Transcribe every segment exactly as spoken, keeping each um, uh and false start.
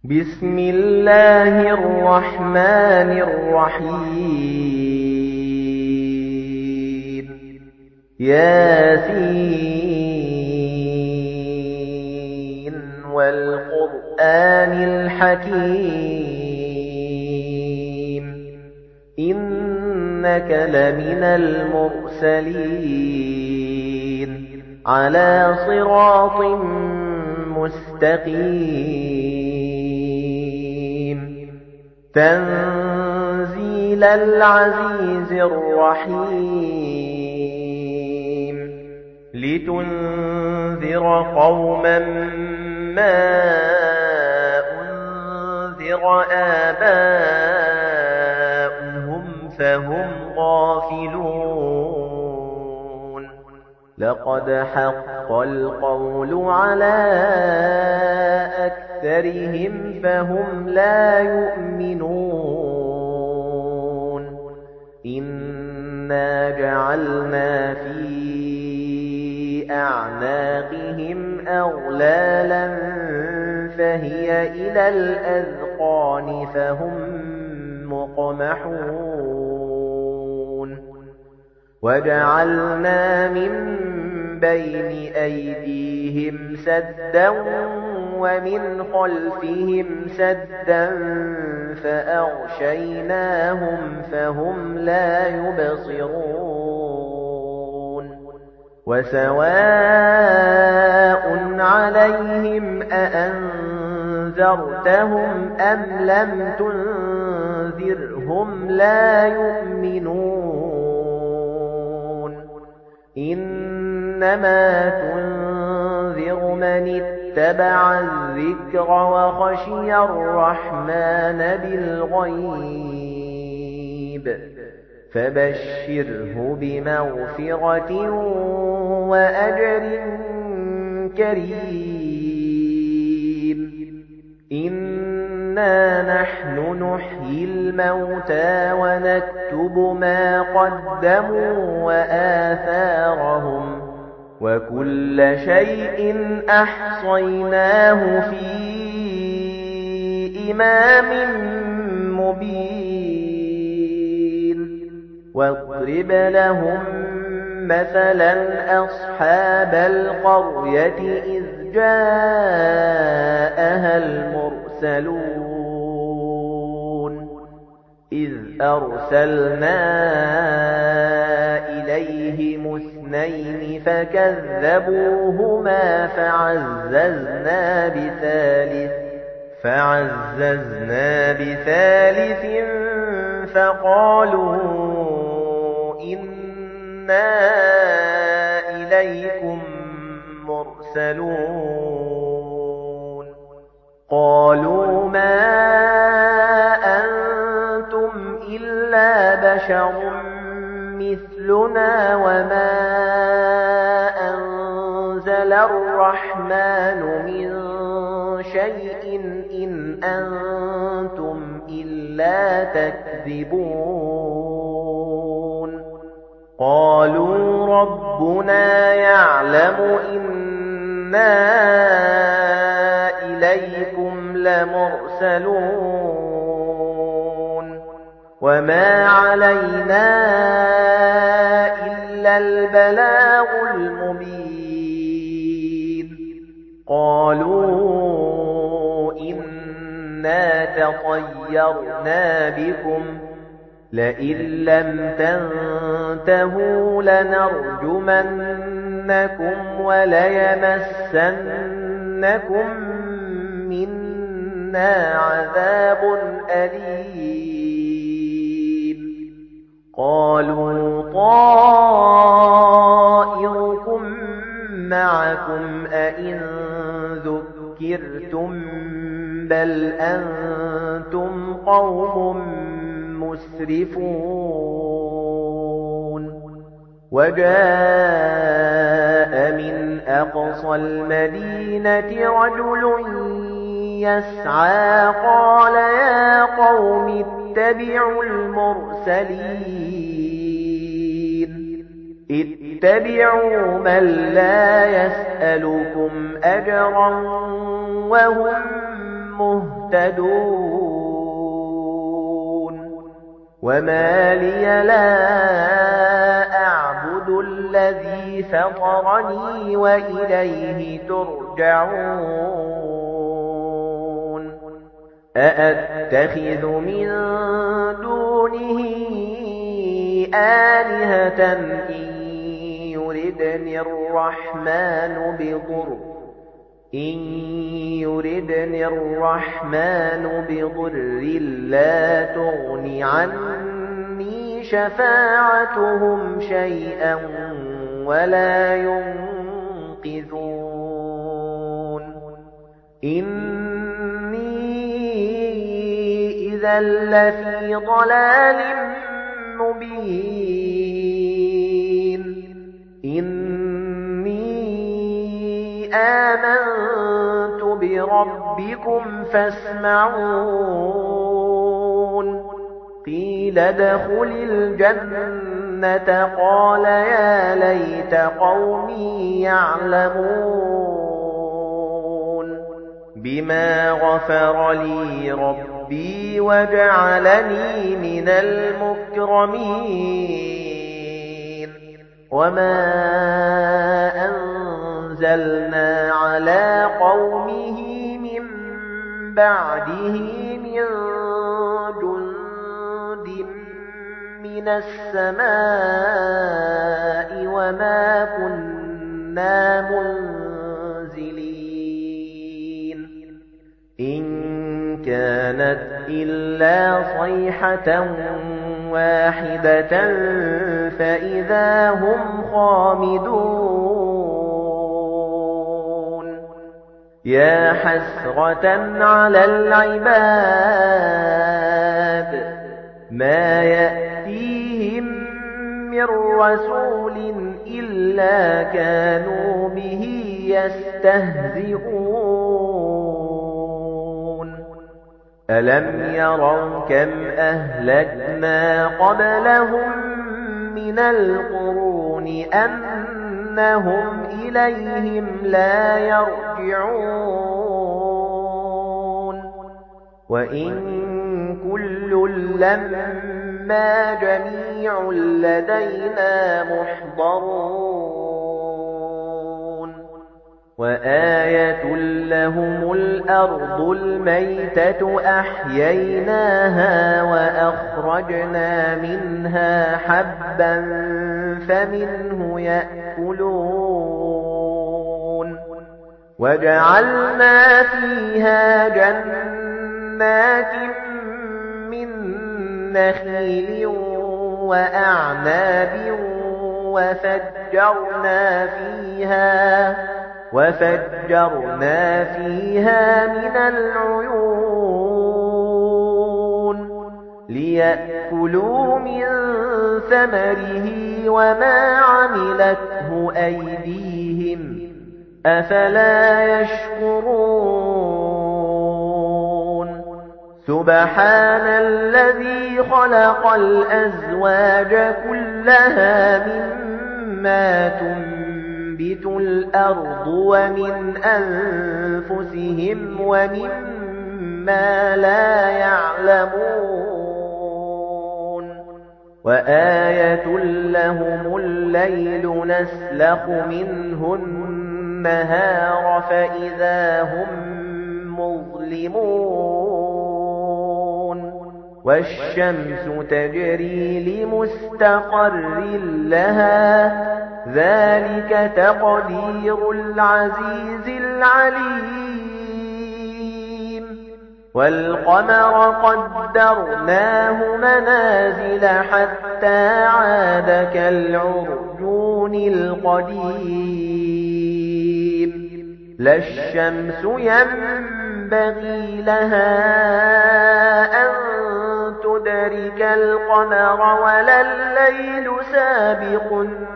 بسم الله الرحمن الرحيم ياسين والقرآن الحكيم إنك لمن المرسلين على صراط مستقيم تنزيل العزيز الرحيم لتنذر قوما ما أنذر آباؤهم فهم غافلون لقد حق القول على أكثرهم فهم لا يؤمنون إنا جعلنا في أعناقهم أغلالا فهي إلى الأذقان فهم مقمحون وجعلنا من بين أيديهم سدا ومن خلفهم سدا فأغشيناهم فهم لا يبصرون وسواء عليهم أأنذرتهم أم لم تنذرهم لا يؤمنون إنما تنذر من اتبع الذكر وخشي الرحمن بالغيب فبشره بمغفرة وأجر كريم إنا نحن نحيي الموتى ونكتب ما قدموا وآثارهم وكل شيء أحصيناه في إمام مبين واضرب لهم مثلا أصحاب القرية إذ جاءها المرسلون إذ أرسلنا إليهم اثنين فكذبوهما فعززنا بثالث فعززنا بثالث فقالوا إنا إليكم مرسلون قالوا ما أنتم إلا بشر مثلنا وما أنزل الرحمن من شيء إن أنتم إلا تكذبون قالوا ربنا يعلم إنا إليكم لمرسلون وما علينا إلا البلاغ المبين قالوا إنا تطيرنا بكم لئن لم تنتهوا لنرجمنكم وليمسنكم منا عذاب أليم قالوا طائركم معكم أئن ذكرتم بل أنتم قوم مسرفون وجاء من أقصى المدينة رجل يسعى قال يا قوم اتبعوا المرسلين اتبعوا من لا يسألكم أجرا وهم مهتدون وما لي لا أعبد الذي فطرني وإليه ترجعون أأتخذ من دونه آلهة إن يردني الرحمن بضر إن يردني الرحمن بضر لا تغن عني شفاعتهم شيئا ولا ينقذون إني إذا لفي ضلال مبين إني آمنت بربكم فاسمعون قيل ادخل الجنة قال يا ليت قومي يعلمون بما غفر لي ربي وجعلني من المكرمين وما أنزلنا على قومه من بعده من جند من السماء وما كنا منزلين إن كانت إلا صيحة واحدة فإذا هم خامدون يا حسرة على العباد ما يأتيهم من رسول إلا كانوا به يستهزئون ألم يروا كم أهلكنا قبلهم من القرون أنهم إليهم لا يرجعون وإن كل لما جميع لدينا محضرون وآية لهم الأرض الميتة أحييناها وأخرجنا منها حبا فمنه يأكلون وجعلنا فيها جنات من نخيل وأعناب وفجرنا فيها وفجرنا فيها من العيون ليأكلوا من ثمره وما عملته أيديهم أفلا يشكرون سبحان الذي خلق الأزواج كلها مما تنبت الأرض ومن أنفسهم ومما لا يعلمون وآية لهم الليل نسلخ منه النهار فإذا هم مظلمون والشمس تجري لمستقر لها ذلك تقدير العزيز العليم والقمر قدرناه منازل حتى عاد كالعرجون القديم لا الشمس ينبغي لها أن تدرك القمر ولا الليل سابق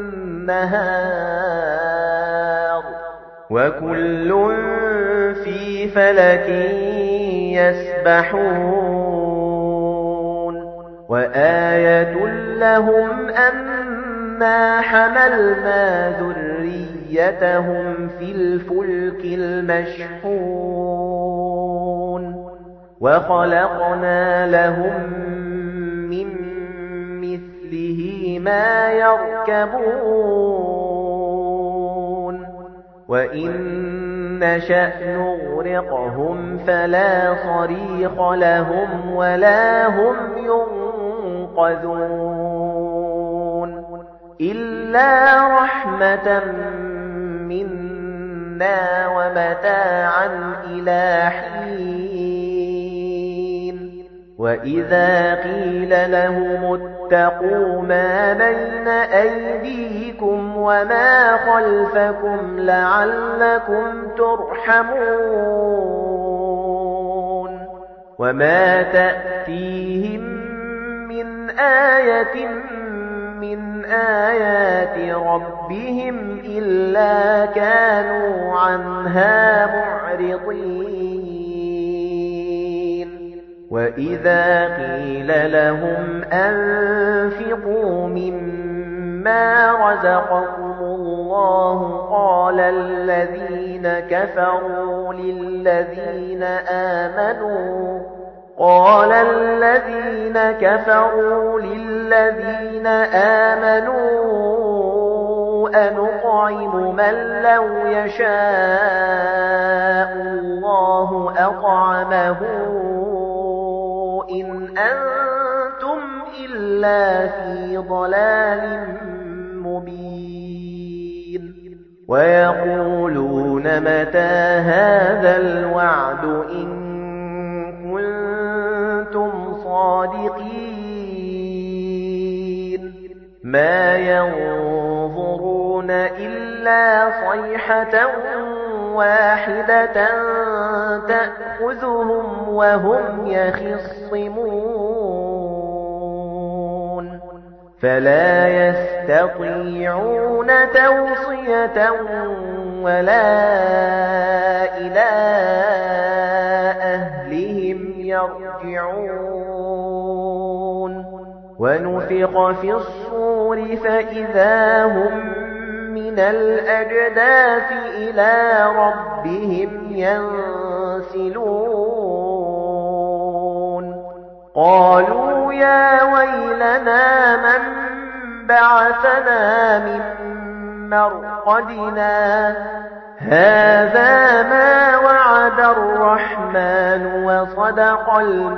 النهار وكل في فلك يسبحون وآية لهم أنا حملنا ذريتهم في الفلك المشحون وَخَلَقْنَا لَهُم مِّن مِّثْلِهِ مَا يَرْكَبُونَ وَإِن نَّشَأْ نُغْرِقْهُمْ فَلَا صَرِيخَ لَهُمْ وَلَا هُمْ يُنقَذُونَ إِلَّا رَحْمَةً مِنَّا وَمَتَاعًا إِلَىٰ حِينٍ وَإِذَا قِيلَ لَهُمُ اتَّقُوا مَا بَيْنَ أَيْدِيكُمْ وَمَا خَلْفَكُمْ لَعَلَّكُمْ تُرْحَمُونَ وَمَا تَأْتِيهِم مِّنْ آيَةٍ مِّنْ آيَاتِ رَبِّهِمْ إِلَّا كَانُوا عَنْهَا مُعْرِضِينَ وَإِذَا قِيلَ لَهُمْ أَنفِقُوا مِمَّا رَزَقَكُمُ اللَّهُ قَالَ الَّذِينَ كَفَرُوا لِلَّذِينَ آمَنُوا قَالَ الَّذِينَ كَفَرُوا لِلَّذِينَ آمَنُوا أَنُطْعِمُ مَن لَّوْ يَشَاءُ اللَّهُ أَطْعَمَهُ إِنْ أَنتُمْ إِلَّا فِي ضَلَالٍ مُّبِينٍ وَيَقُولُونَ مَتَىٰ هَٰذَا الْوَعْدُ إِن كُنتُمْ صَادِقِينَ مَا يَنظُرُونَ إِلَّا صَيْحَةً وَاحِدَةً تَأْخُذُهُمْ وَهُمْ يَخِصِّمُونَ فَلَا يَسْتَطِيعُونَ تَوْصِيَةً وَلَا إِلَىٰ أَهْلِهِمْ يَرْجِعُونَ وَنُفِخَ فِي الصُّورِ فَإِذَا هُم مِّنَ الْأَجْدَاثِ إِلَىٰ رَبِّهِمْ يَنسِلُونَ قَالُوا يَا وَيْلَنَا مَن بَعَثَنَا مِن مَّرْقَدِنَا هَٰذَا مَا وَعَدَ الرَّحْمَٰنُ وَصَدَقَ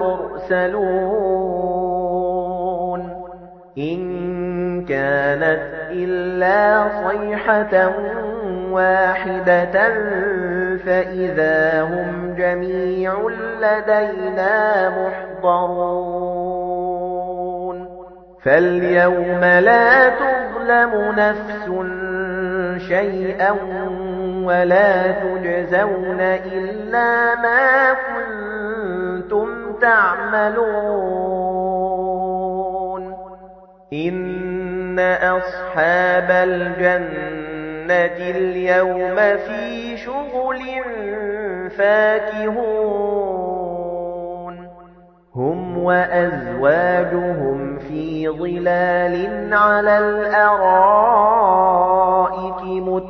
الْمُرْسَلُونَ إِن كَانَتْ إِلَّا صَيْحَةً وَاحِدَةً فَإِذَا هُمْ جَمِيعٌ لَّدَيْنَا مُحْضَرُونَ فَالْيَوْمَ لَا تُظْلَمُ نَفْسٌ شَيْئًا وَلَا تُجْزَوْنَ إِلَّا مَا كُنتُمْ تَعْمَلُونَ إِنَّ أَصْحَابَ الْجَنَّةِ الْيَوْمَ فِي شُغُلٍ فَاكِهُونَ هُمْ وَأَزْوَاجُهُمْ فِي ظِلَالٍ عَلَى الْأَرَائِكِ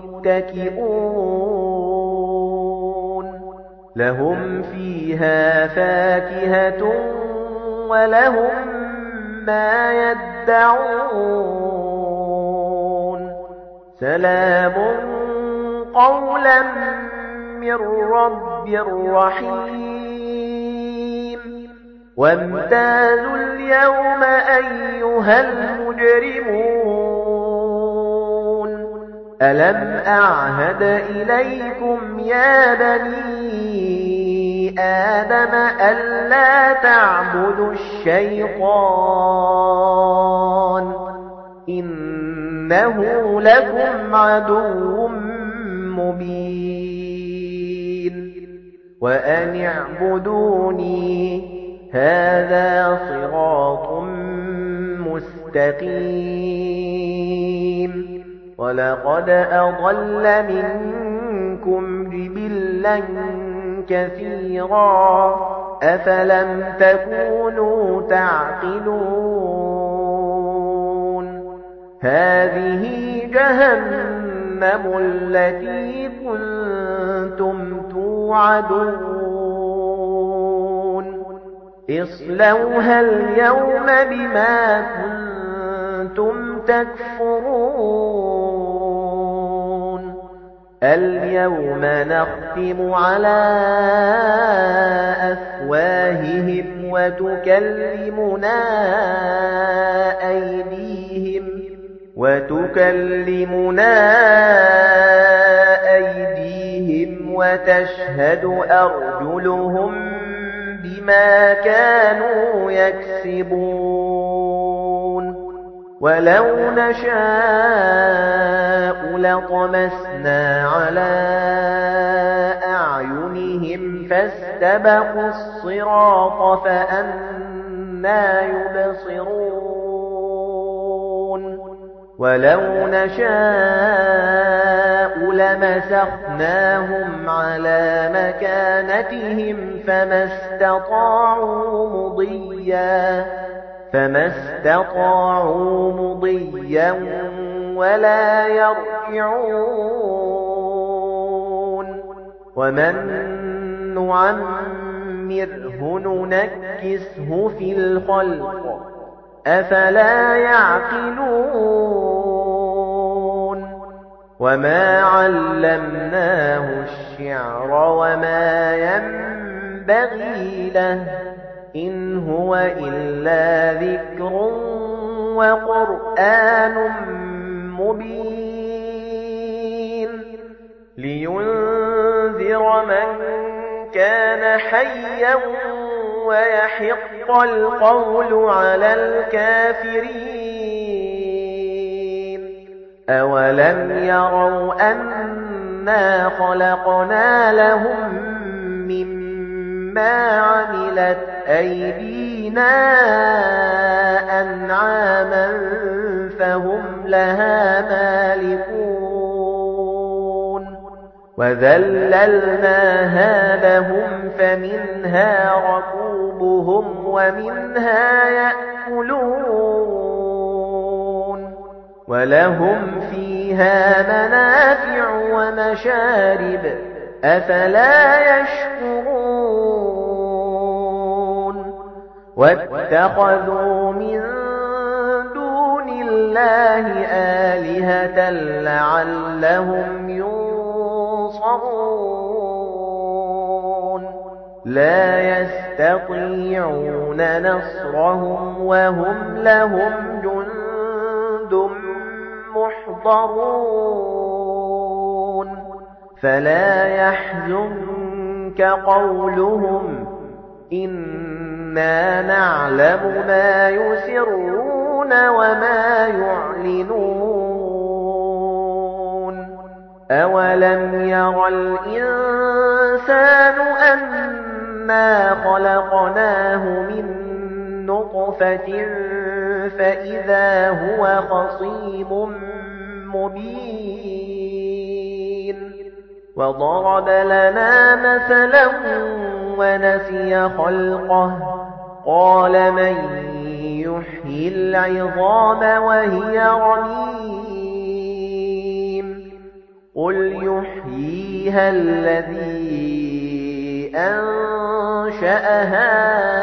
مُتَّكِئُونَ لَهُمْ فِيهَا فَاكِهَةٌ وَلَهُم مَّا يَدَّعُونَ سَلَامٌ قَوْلًا مِّن رَّبٍّ رَّحِيمٍ وَامْتَازُوا الْيَوْمَ أَيُّهَا الْمُجْرِمُونَ أَلَمْ أَعْهَدْ إِلَيْكُمْ يَا بَنِي آدَمَ أَلَّا تَعْبُدُوا الشَّيْطَانَ إِنَّهُ لَكُمْ عَدُوٌّ مُّبِينٌ وَأَنِ اعْبُدُونِي هَذَا صِرَاطٌ مُّسْتَقِيمٌ وَلَقَدْ أَضَلَّ مِنكُمْ جِبِلًّا كَثِيرًا أَفَلَمْ تَكُونُوا تَعْقِلُونَ هَٰذِهِ جَهَنَّمُ الَّتِي كُنتُمْ تُوعَدُونَ اصْلَوْهَا الْيَوْمَ بِمَا كُنتُمْ تَكْفُرُونَ الْيَوْمَ نَخْتِمُ عَلَى أَفْوَاهِهِمْ وَتُكَلِّمُنَا أَيْدِيهِمْ وَتُكَلِّمُنَا أَيْدِيهِمْ وَتَشْهَدُ أَرْجُلُهُم بِمَا كَانُوا يَكْسِبُونَ وَلَوْ نَشَاءُ لَطَمَسْنَا عَلَى أَعْيُنِهِمْ فَاسْتَبَقُوا الصِّرَاطَ فَأَنَّىٰ يُبْصِرُونَ وَلَوْ نَشَاءُ لَمَسَخْنَاهُمْ عَلَى مَكَانَتِهِمْ فَمَا اسْتَطَاعُوا مُضِيًّا فَمَا اسْتَطَاعُوا مُضِيًّا وَلَا يَرْجِعُونَ وَمَن نُّعَمِّرْهُ نُنَكِّسْهُ فِي الْخَلْقِ أَفَلَا يَعْقِلُونَ وَمَا عَلَّمْنَاهُ الشِّعْرَ وَمَا يَنبَغِي لَهُ إِنْ هُوَ إِلَّا ذِكْرٌ وَقُرْآنٌ مُبِينٌ لِيُنذِرَ مَن كَانَ حَيًّا وَيَحِقَّ الْقَوْلُ عَلَى الْكَافِرِينَ أَوَلَمْ يَرَوْا أَنَّا خَلَقْنَا لَهُم مِّمَّا عَمِلَتْ أَيْدِينَا أَنْعَامًا فَهُمْ لَهَا مَالِكُونَ وَذَلَّلْنَاهَا لَهُمْ فَمِنْهَا رَكُوبُهُمْ وَمِنْهَا يَأْكُلُونَ وَلَهُمْ فِيهَا مَنَافِعُ وَمَشَارِبُ أَفَلَا يَشْكُرُونَ وَاتَّخَذُوا مِن دُونِ اللَّهِ آلِهَةً لَّعَلَّهُمْ يُنصَرُونَ لَا يَسْتَطِيعُونَ نَصْرَهُمْ وَهُمْ لَهُمْ جُندٌ مُّحْضَرُونَ فَلَا يَحْزُنكَ قَوْلُهُمْ إِنَّا نَعْلَمُ مَا يُسِرُّونَ وَمَا يُعْلِنُونَ أَوَلَمْ يَرَ الْإِنسَانُ أَنَّا خَلَقْنَاهُ مِن نُّطْفَةٍ فَإِذَا هُوَ خَصِيمٌ مُّبِينٌ وَضَرَبَ لَنَا مَثَلًا وَنَسِيَ خَلْقَهُ قَالَ مَن يُحْيِي الْعِظَامَ وَهِيَ رَمِيمٌ قُلْ يُحْيِيهَا الَّذِي أَنشَأَهَا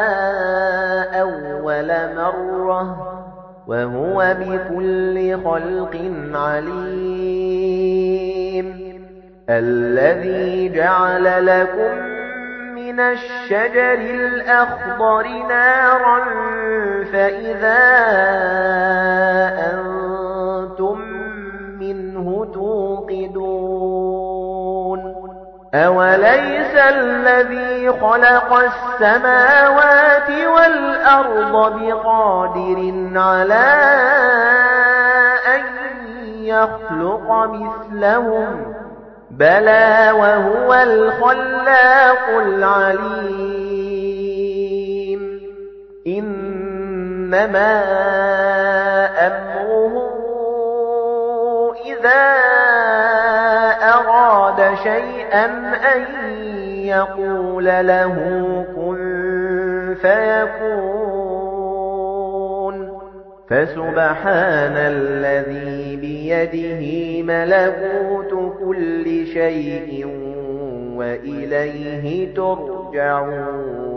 أَوَّلَ مَرَّةٍ وَهُوَ بِكُلِّ خَلْقٍ عَلِيمٌ الَّذِي جَعَلَ لَكُم مِّنَ الشَّجَرِ الْأَخْضَرِ نَارًا فَإِذَا أَنتُم مِّنْهُ تُوقِدُونَ أَوَلَيْسَ الَّذِي خَلَقَ السَّمَاوَاتِ وَالْأَرْضَ بِقَادِرٍ عَلَىٰ أَن يَخْلُقَ مِثْلَهُم بَلَىٰ وَهُوَ الْخَلَّاقُ الْعَلِيمُ إِنَّمَا أَمْرُهُ إِذَا أَرَادَ شَيْئًا أَن يَقُولَ لَهُ كُن فَيَكُونُ فَسُبْحَانَ الَّذِي بِيَدِهِ مَلَكُوتُ كُلِّ شَيْءٍ وَإِلَيْهِ تُرْجَعُونَ